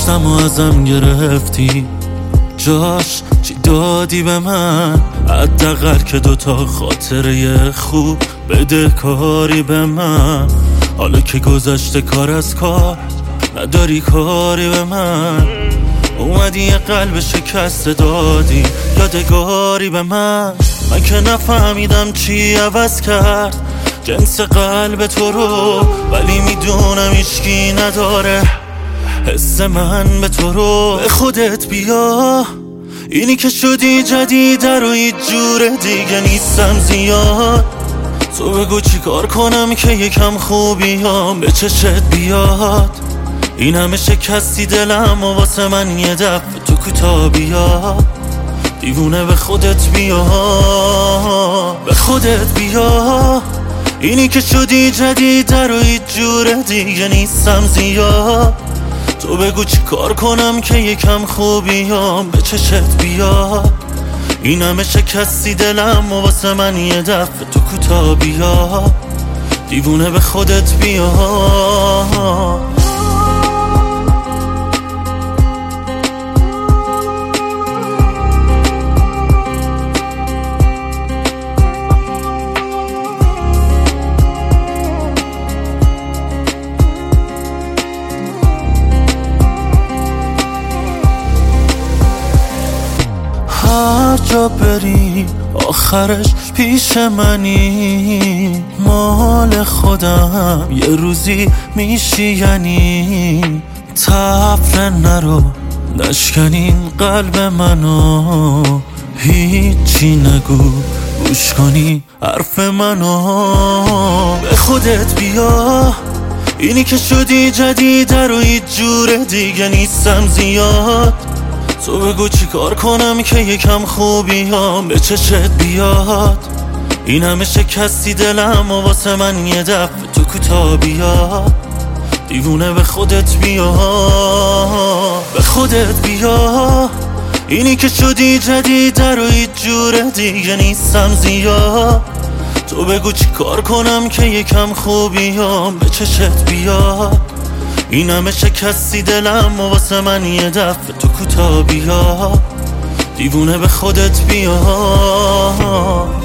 داشتم و ازم گرفتی، جاش چی دادی به من؟ حداقل که دوتا خاطره خوب بده کاری به من. حالا که گذشته کار از کار، نداری کاری به من. اومدی یه قلب شکسته دادی یادگاری به من. من که نفهمیدم چی عوض کرد جنس قلب تو رو، ولی میدونم هیچکی نداره حس من به تو رو. به خودت بیا، اینی که شدی جدیده رو هیچ جور دیگه نیستم زیاد. تو بگو چی کار کنم که یکم خوبیام به چشت بیاد. این همه شکستی دلم و واسه من یه دفعه تو کوتا بیا. دیوونه به خودت بیا، به خودت بیا. اینی که شدی جدیده رو هیچ جور دیگه نیستم زیاد. تو بگو چی کار کنم که یکم خوبیام به چشت بیاد. این همه شکستی دلم و واسه من یه دفعه تو کوتا بیا. دیوونه به خودت بیا. هر جا بری آخرش پیش منی، مال خودم یه روزی میشی. یعنی طفل نرو نشکنین قلب منو، هیچی نگو گوش کنی حرف منو. به خودت بیا، اینی که شدی جدیده رو هیچ جور دیگه نیستم زیاد. تو بگو چی کار کنم که یکم خوبیام به چشت بیاد. این همه شکستی دلم و واسه من یه دفعه تو کوتا بیا. دیوونه به خودت بیا، به خودت بیا. اینی که شدی جدیده رو هیچ جور دیگه نیستم زیاد. تو بگو چی کار کنم که یکم خوبیام به چشت بیاد. این همه شکستی دلم و واسه من یه دفعه تو کوتا بیا. دیوونه به خودت بیا.